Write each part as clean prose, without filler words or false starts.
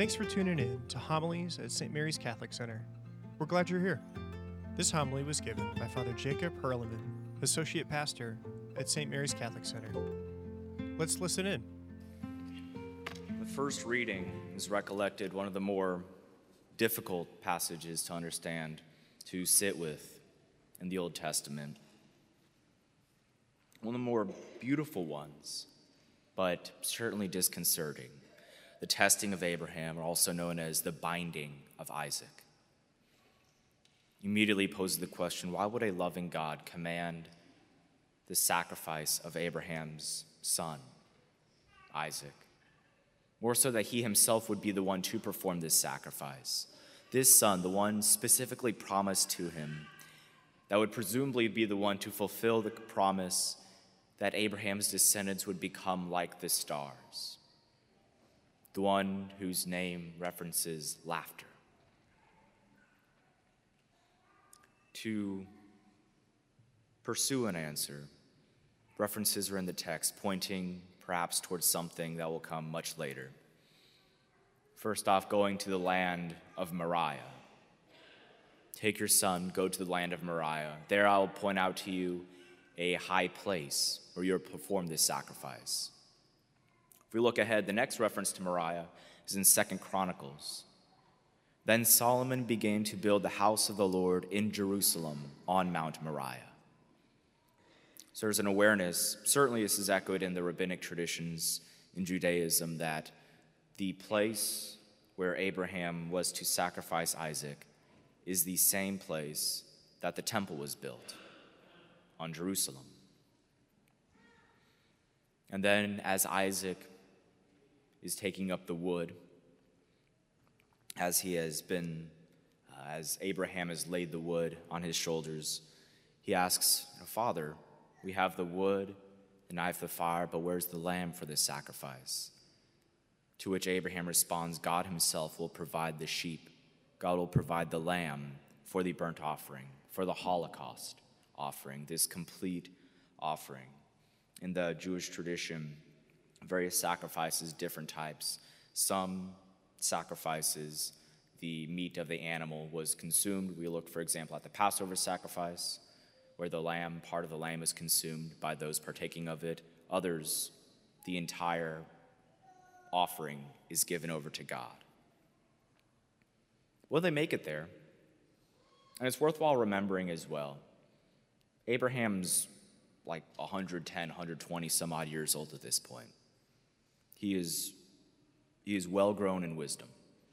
Thanks for tuning in to Homilies at St. Mary's Catholic Center. We're glad you're here. This homily was given by Father Jacob Herleman, Associate Pastor at St. Mary's Catholic Center. Let's listen in. The first reading is recollected one of the more difficult passages to understand, to sit with in the Old Testament. One of the more beautiful ones, but certainly disconcerting. The testing of Abraham, also known as the binding of Isaac. Immediately poses the question, why would a loving God command the sacrifice of Abraham's son, Isaac? More so that he himself would be the one to perform this sacrifice. This son, the one specifically promised to him, that would presumably be the one to fulfill the promise that Abraham's descendants would become like the stars. The one whose name references laughter. To pursue an answer, references are in the text, pointing perhaps towards something that will come much later. First off, going to the land of Moriah. Take your son, go to the land of Moriah. There I will point out to you a high place where you'll perform this sacrifice. If we look ahead, the next reference to Moriah is in 2 Chronicles. Then Solomon began to build the house of the Lord in Jerusalem on Mount Moriah. So there's an awareness, certainly this is echoed in the rabbinic traditions in Judaism, that the place where Abraham was to sacrifice Isaac is the same place that the temple was built, on Jerusalem. And then as Isaac is taking up the wood, as Abraham has laid the wood on his shoulders, he asks, Father, we have the wood, the knife, the fire, but where's the lamb for this sacrifice? To which Abraham responds, God himself will provide the sheep. God will provide the lamb for the burnt offering, for the Holocaust offering, this complete offering. In the Jewish tradition, various sacrifices, different types. Some sacrifices, the meat of the animal was consumed. We look, for example, at the Passover sacrifice, where part of the lamb is consumed by those partaking of it. Others, the entire offering is given over to God. Will they make it there? And it's worthwhile remembering as well, Abraham's like 110, 120 some odd years old at this point. He is well grown in wisdom.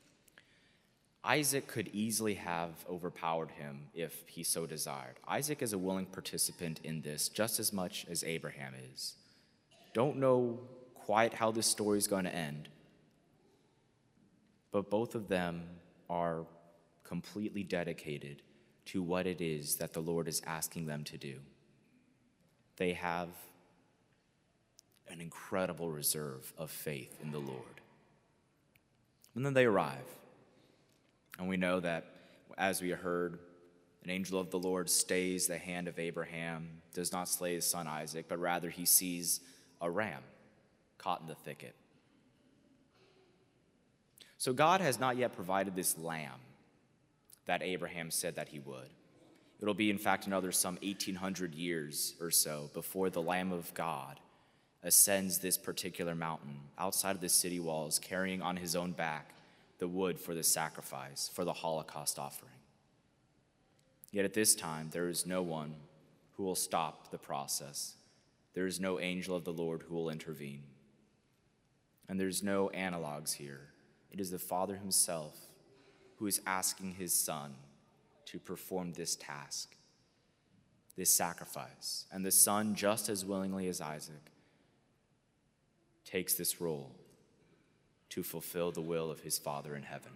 Isaac could easily have overpowered him if he so desired. Isaac is a willing participant in this just as much as Abraham is. Don't know quite how this story is going to end, but both of them are completely dedicated to what it is that the Lord is asking them to do. They have an incredible reserve of faith in the Lord. And then they arrive. And we know that, as we heard, an angel of the Lord stays the hand of Abraham, does not slay his son Isaac, but rather he sees a ram caught in the thicket. So God has not yet provided this lamb that Abraham said that he would. It'll be, in fact, another some 1,800 years or so before the Lamb of God ascends this particular mountain outside of the city walls, carrying on his own back the wood for the sacrifice, for the Holocaust offering. Yet at this time, there is no one who will stop the process. There is no angel of the Lord who will intervene. And there's no analogs here. It is the Father himself who is asking his Son to perform this task, this sacrifice. And the Son, just as willingly as Isaac, takes this role to fulfill the will of his Father in heaven.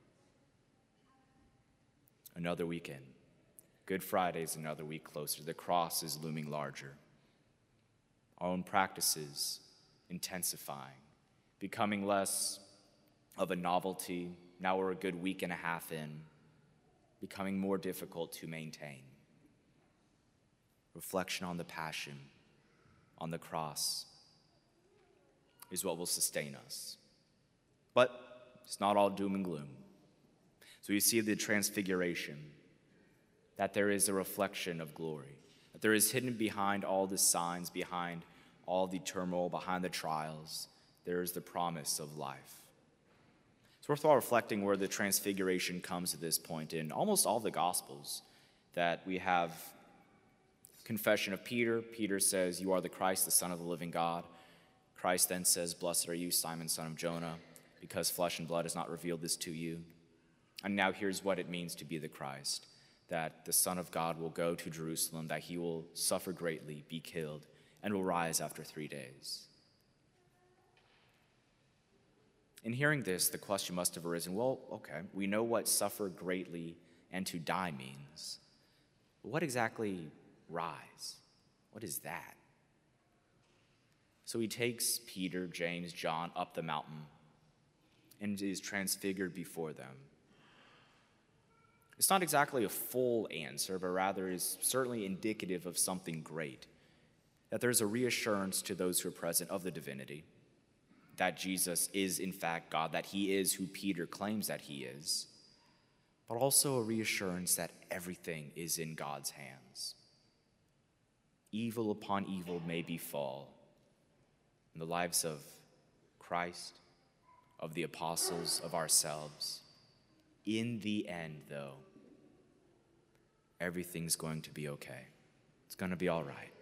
Another weekend. Good Friday is another week closer. The cross is looming larger. Our own practices intensifying, becoming less of a novelty. Now we're a good week and a half in, becoming more difficult to maintain. Reflection on the passion, on the cross, is what will sustain us. But it's not all doom and gloom. So you see the transfiguration, that there is a reflection of glory, that there is hidden behind all the signs, behind all the turmoil, behind the trials, there is the promise of life. It's worthwhile reflecting where the transfiguration comes to this point in almost all the Gospels, that we have confession of Peter. Peter says, "You are the Christ, the Son of the living God." Christ then says, "Blessed are you, Simon, son of Jonah, because flesh and blood has not revealed this to you." And now here's what it means to be the Christ, that the Son of God will go to Jerusalem, that he will suffer greatly, be killed, and will rise after 3 days. In hearing this, the question must have arisen, well, okay, we know what suffer greatly and to die means. But what exactly rise? What is that? So he takes Peter, James, John up the mountain and is transfigured before them. It's not exactly a full answer, but rather is certainly indicative of something great, that there's a reassurance to those who are present of the divinity, that Jesus is in fact God, that he is who Peter claims that he is, but also a reassurance that everything is in God's hands. Evil upon evil may befall in the lives of Christ, of the apostles, of ourselves. In the end, though, everything's going to be okay. It's going to be all right.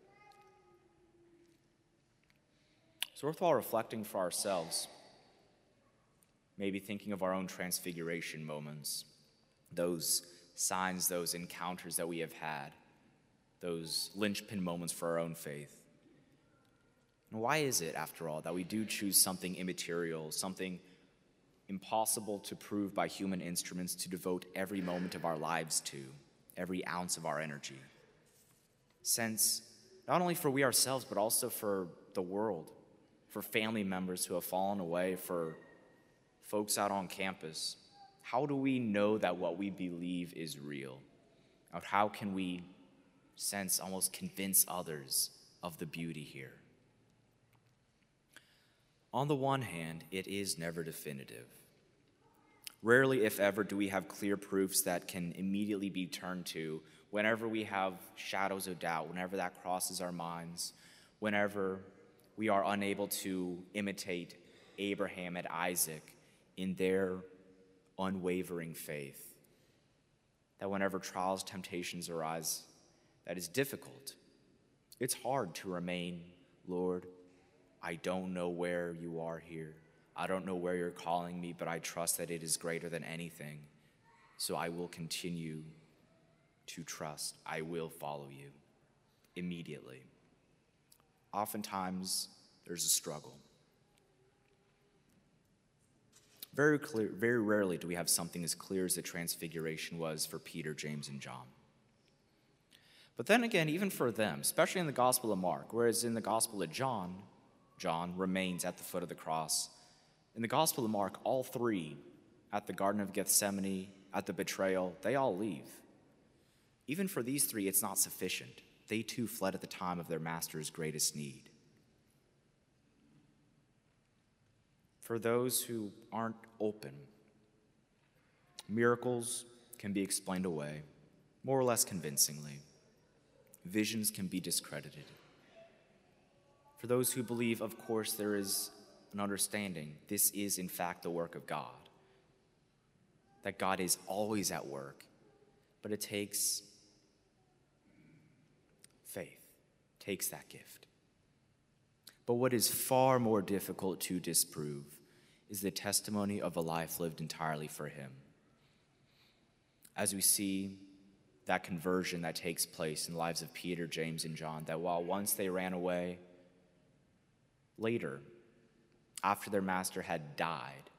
It's worthwhile reflecting for ourselves, maybe thinking of our own transfiguration moments, those signs, those encounters that we have had, those linchpin moments for our own faith. And why is it, after all, that we do choose something immaterial, something impossible to prove by human instruments, to devote every moment of our lives to, every ounce of our energy? Since, not only for we ourselves, but also for the world, for family members who have fallen away, for folks out on campus, how do we know that what we believe is real? Or how can we sense, almost convince others of the beauty here? On the one hand, it is never definitive. Rarely, if ever, do we have clear proofs that can immediately be turned to whenever we have shadows of doubt, whenever that crosses our minds, whenever we are unable to imitate Abraham and Isaac in their unwavering faith. That whenever trials, temptations arise, that is difficult. It's hard to remain, Lord, I don't know where you are here. I don't know where you're calling me, but I trust that it is greater than anything. So I will continue to trust. I will follow you immediately. Oftentimes, there's a struggle. Very rarely do we have something as clear as the transfiguration was for Peter, James, and John. But then again, even for them, especially in the Gospel of Mark, whereas in the Gospel of John, John remains at the foot of the cross. In the Gospel of Mark, all three, at the Garden of Gethsemane, at the betrayal, they all leave. Even for these three, it's not sufficient. They too fled at the time of their master's greatest need. For those who aren't open, miracles can be explained away, more or less convincingly. Visions can be discredited. For those who believe, of course, there is an understanding this is in fact the work of God, that God is always at work, but it takes faith, takes that gift. But what is far more difficult to disprove is the testimony of a life lived entirely for him. As we see that conversion that takes place in the lives of Peter, James, and John, that while once they ran away, later, after their master had died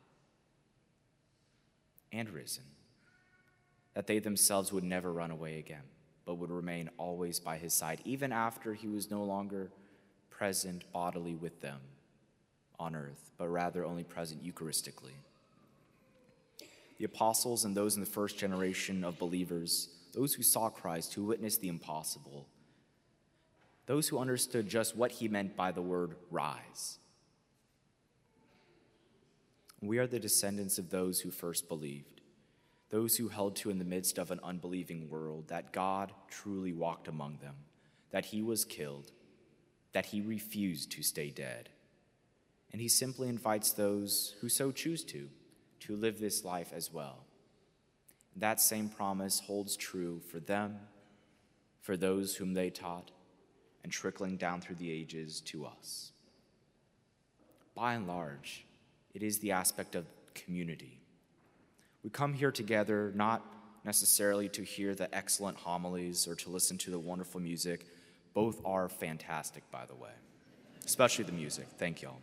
and risen, that they themselves would never run away again, but would remain always by his side, even after he was no longer present bodily with them on earth, but rather only present Eucharistically. The apostles and those in the first generation of believers, those who saw Christ, who witnessed the impossible, those who understood just what he meant by the word rise, We are the descendants of those who first believed, those who held to in the midst of an unbelieving world that God truly walked among them, that he was killed, that he refused to stay dead. And he simply invites those who so choose to live this life as well. That same promise holds true for them, for those whom they taught, and trickling down through the ages to us. By and large, it is the aspect of community. We come here together not necessarily to hear the excellent homilies or to listen to the wonderful music. Both are fantastic, by the way, especially the music. Thank y'all.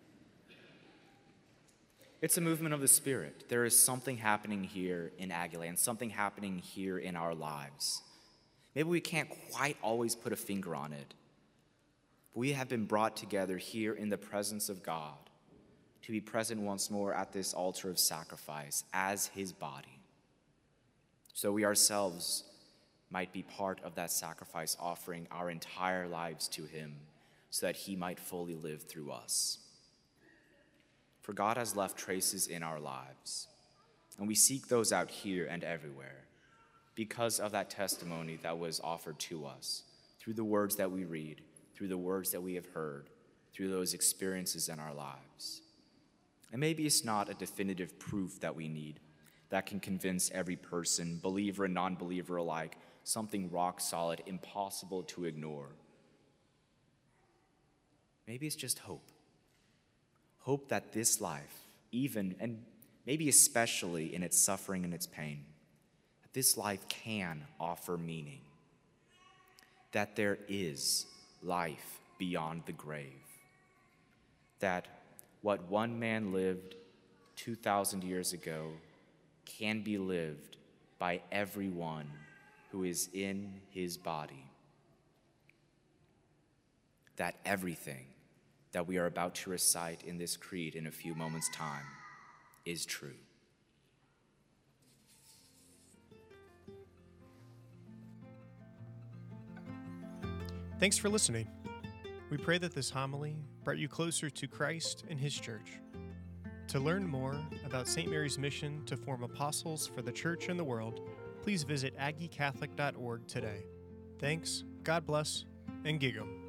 It's a movement of the Spirit. There is something happening here in Aggieland, something happening here in our lives. Maybe we can't quite always put a finger on it. But we have been brought together here in the presence of God to be present once more at this altar of sacrifice as his body. So we ourselves might be part of that sacrifice, offering our entire lives to him so that he might fully live through us. For God has left traces in our lives, and we seek those out here and everywhere because of that testimony that was offered to us through the words that we read, through the words that we have heard, through those experiences in our lives. And maybe it's not a definitive proof that we need that can convince every person, believer and non-believer alike, something rock solid, impossible to ignore. Maybe it's just hope. Hope that this life, even and maybe especially in its suffering and its pain, that this life can offer meaning, that there is life beyond the grave, that what one man lived 2,000 years ago can be lived by everyone who is in his body, that everything that we are about to recite in this creed in a few moments' time is true. Thanks for listening. We pray that this homily brought you closer to Christ and his church. To learn more about St. Mary's mission to form apostles for the church and the world, please visit aggiecatholic.org today. Thanks, God bless, and Gig'em.